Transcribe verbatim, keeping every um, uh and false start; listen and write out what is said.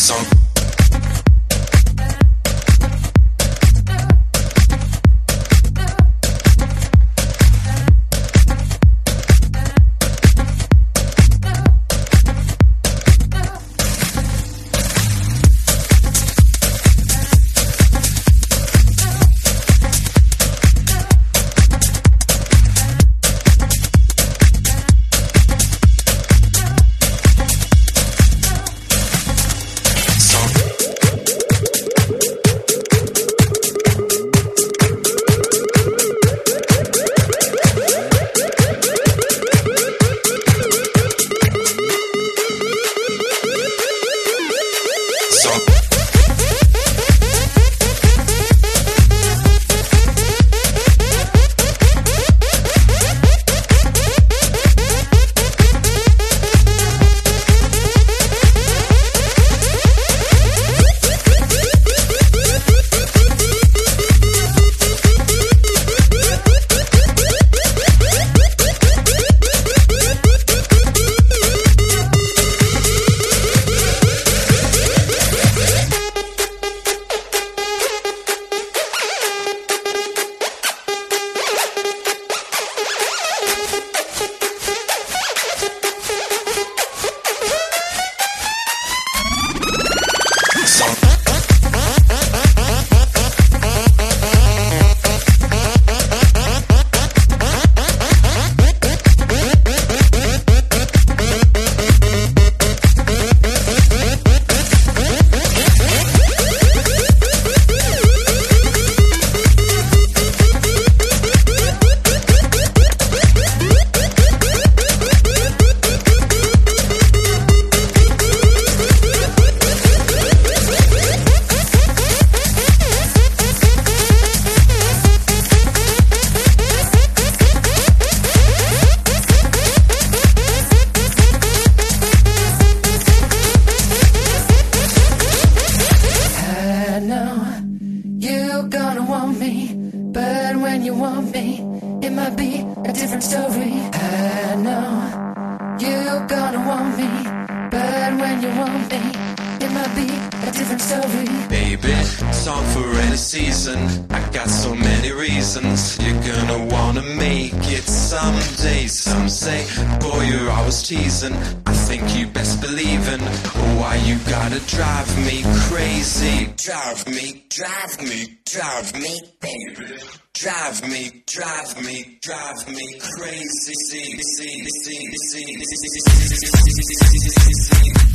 Song. But when you want me, it might be a different story. I know you're gonna want me, but when you want me, it might be a different story. Baby, song for any season. I got so many reasons. You're gonna wanna make it someday. Some say, boy, you're always teasing. I think you best believe in why you gotta drive me crazy. Drive me, drive me, drive me, baby. Drive me, drive me, drive me crazy. See, see, see, see, see, see, see, see, see, see, see.